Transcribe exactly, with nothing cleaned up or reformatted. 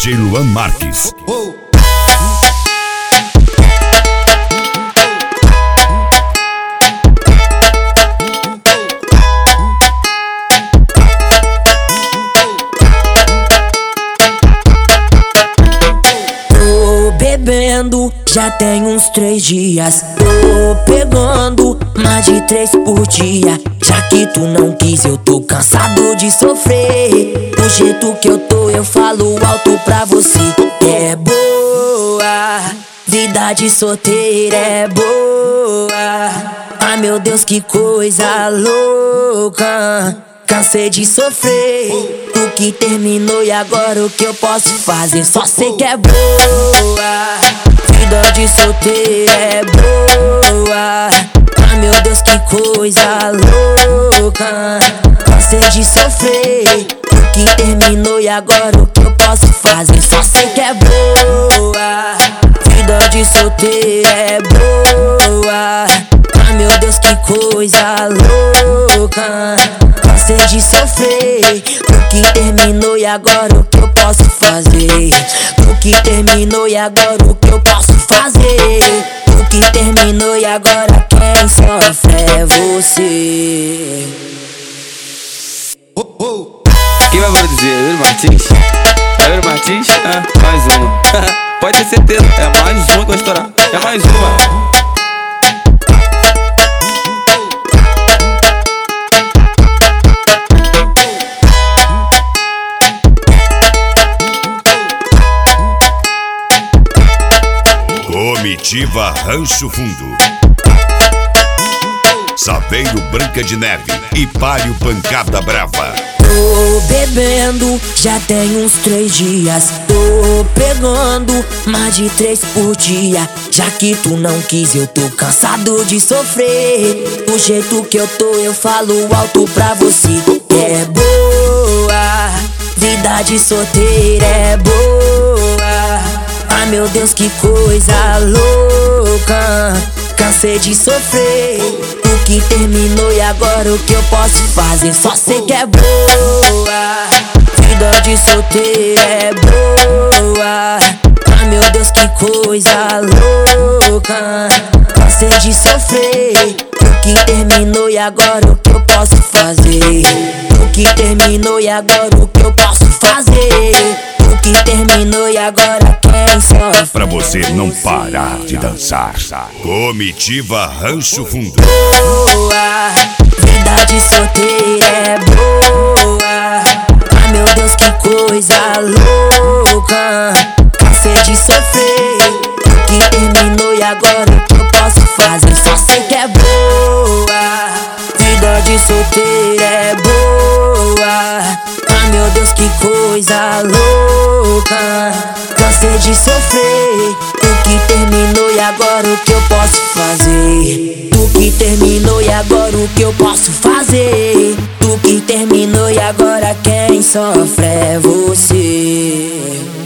D J Luan Marques. Tô bebendo, já tem uns três dias. Tô pegando mais de três por dia. Já que tu não quis, eu tô cansado de sofrer. Do jeito que eu tô, eu falo alto pra você. É boa, vida de solteira é boa. Ai meu Deus, que coisa louca. Cansei de sofrer, tu que terminou e agora o que eu posso fazer? Só sei que é boa, vida de solteira é boa. Ai meu Deus, que coisa louca. Cansei de sofrer, tu que terminou e agora o que eu posso fazer? Só sei que é boa, vida de solteira é boa. Ai meu Deus, que coisa louca. Cansei de sofrer, tu que terminou e agora o que eu posso fazer? Tu que terminou e agora o que eu posso fazer? Tu que terminou e agora quem sofre é você. Quem vai produzir? Yuri Martins? É Yuri Martins? É, mais uma. Pode ter certeza, é mais uma que vai estourar. É mais uma. Comitiva Rancho Fundo, Saveiro Branca de Neve e Páreo Pancada Brava. Tô bebendo, já tem uns três dias. Tô pegando mais de três por dia. Já que tu não quis, eu tô cansado de sofrer. Do jeito que eu tô, eu falo alto pra você. É boa, vida de solteira é boa. Ai meu Deus, que coisa louca. Cansei de sofrer, tu que terminou e agora o que eu posso fazer? Só sei que é boa, vida de solteira é boa. Ai meu Deus, que coisa louca. Cansei de sofrer, tu que terminou e agora o que eu posso fazer? Tu que terminou e agora o que eu posso fazer? Tu que terminou e agora quem sofre? Pra você não parar de dançar. Comitiva Rancho Fundo. Boa, vida de solteira é boa. Ai meu Deus, que coisa louca. Cansei de sofrer, tu que terminou e agora o que eu posso fazer? Só sei que é boa, vida de solteira é boa. Ai meu Deus, que coisa louca. Cansei de sofrer, tu que terminou e agora o que eu posso fazer? Tu que terminou e agora o que eu posso fazer? Tu que terminou e agora quem sofre é você.